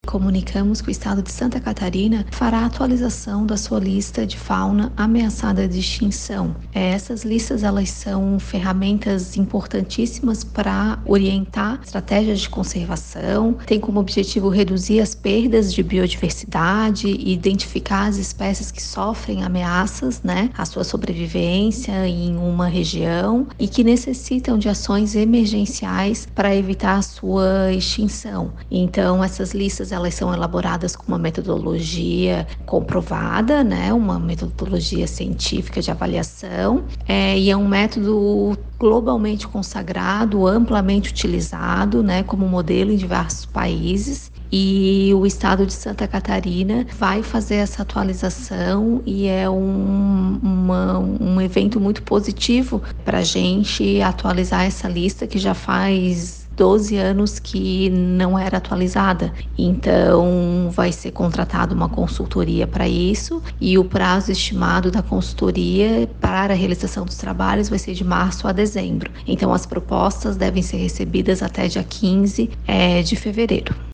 comunicamos que o estado de Santa Catarina fará a atualização da sua lista de fauna ameaçada de extinção. Essas listas, elas são ferramentas importantíssimas para orientar estratégias de conservação, tem como objetivo reduzir as perdas de biodiversidade e identificar as espécies que sofrem ameaças, à sua sobrevivência em uma região e que necessitam de ações emergenciais para evitar a sua extinção. Então, essas listas, elas são elaboradas com uma metodologia comprovada, uma metodologia científica de avaliação, e é um método globalmente consagrado, amplamente utilizado, como modelo em diversos países. E o estado de Santa Catarina vai fazer essa atualização e é um evento muito positivo para a gente atualizar essa lista que já faz 12 anos que não era atualizada. Então, vai ser contratada uma consultoria para isso e o prazo estimado da consultoria para a realização dos trabalhos vai ser de março a dezembro. Então, as propostas devem ser recebidas até dia 15 de fevereiro.